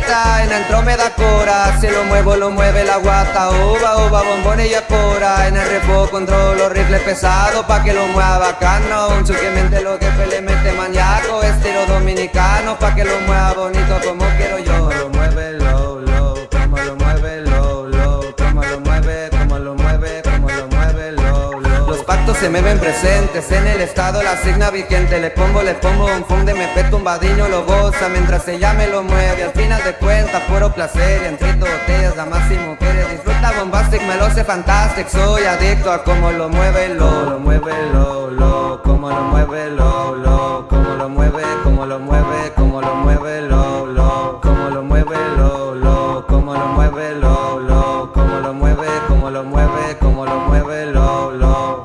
fiesta, en el tro me da cora. Se lo muevo, lo mueve la guata. Uva, uva, bombones y espora. En el repo controlo los rifles pesados pa' que lo mueva bacano. Un chuquemente lo que le mete maníaco, estilo dominicano, pa' que lo mueva bonito como quiero yo. Como lo mueve low, low, como lo mueve low, low, como lo mueve, como lo mueve, como lo mueve low, low. Los pactos se me ven presentes, en el estado la signa vigente. Le pongo un funde, me peto un vadillo, lo goza mientras ella me lo mueve. Al final de cuentas, puro placer, entre botellas, damas y mujeres. Disfruta bombastic, me lo sé fantastic. Soy adicto a como lo mueve low, lo mueve low, low, como lo mueve low, low, como lo mueve, como lo mueve, como lo mueve low, low, como lo mueve low, low, como lo mueve low, low, como lo mueve, como lo mueve, como lo mueve low, low.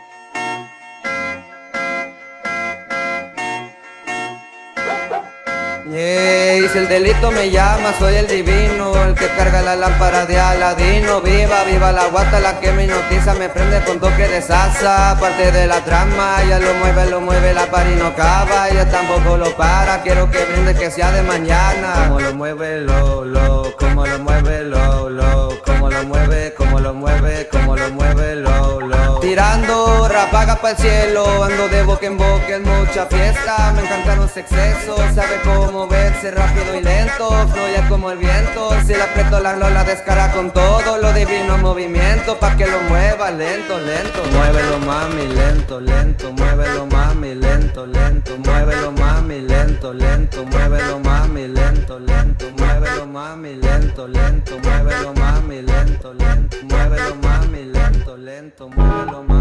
Yeah, si el delito me llama, soy el divino, el que carga la lámpara de Aladino. Viva, viva la guata, la que me hipnotiza, me prende con toque de salsa. Parte de la trama, ya lo mueve, la pari no acaba, ella tampoco lo para. Quiero que brinde, que sea de mañana. Como lo mueve low, low, como lo mueve low, low, como lo mueve, como lo mueve, como lo mueve low, low. Tirando ráfagas pa'l cielo, ando de boca en boca en mucha fiesta. Me encantan los excesos, sabe cómo moverse rápido y lento, fluye como el viento. Si le aprieto la lola descara con todo lo divino movimiento, pa' que lo mueva lento, lento. Muévelo mami, lento, lento, muévelo mami, lento, lento, muévelo mami, lento, lento, muévelo mami, lento, lento, muévelo mami, lento, lento, muévelo mami, lento, lento, muévelo mami, lento, lento, muévelo mami.